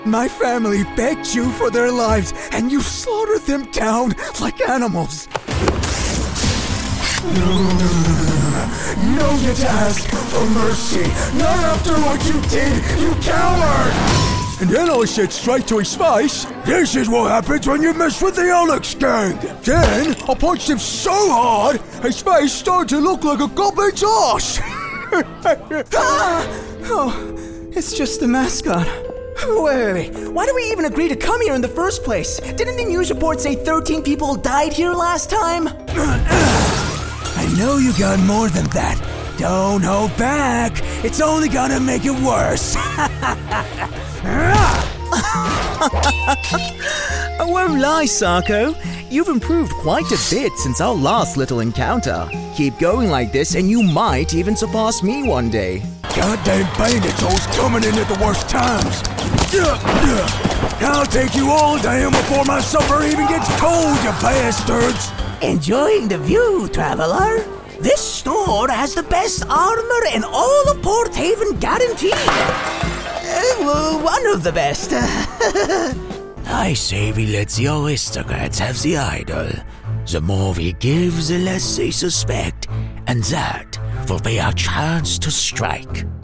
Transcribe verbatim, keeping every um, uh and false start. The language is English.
My family begged you for their lives, and you slaughtered them down like animals. No need to ask for mercy, not after what you did, you coward! And then I said straight to his face, "This is what happens when you mess with the Alex gang." Then I punched him so hard, his face started to look like a goblin's ass. Ah! Oh, it's just the mascot. Wait, wait, wait. Why did we even agree to come here in the first place? Didn't the news report say thirteen people died here last time? I know you got more than that. Don't hold back. It's only gonna make it worse. I won't lie, Sako. You've improved quite a bit since our last little encounter. Keep going like this and you might even surpass me one day. Goddamn bandits always coming in at the worst times. I'll take you all down before my supper even gets cold, you bastards. Enjoying the view, traveler? This store has the best armor in all of Port Haven, guaranteed. Uh, well, one of the best. I say we let the aristocrats have the idol. The more we give, the less they suspect, and that will be our chance to strike.